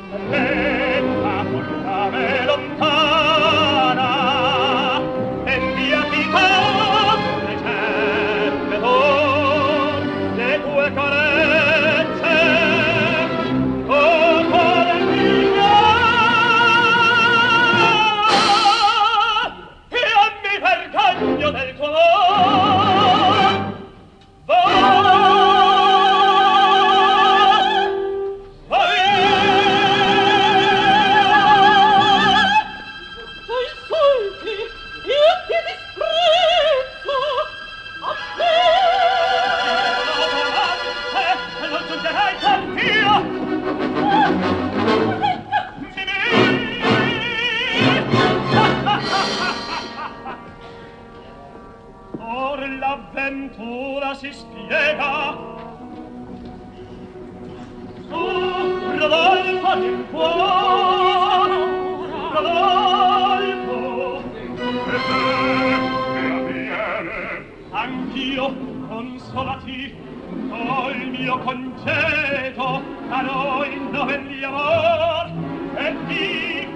Aspetta, portame lontana, enviati con ricette d'or, le tue carezze, o cuore mio, io mi vergogno del tuo amor. Or l'avventura si spiega. Rodolfo del cuore, Rodolfo, e te che avviene? Anch'io, consolati, col mio congedo a noi novelli amor, e ti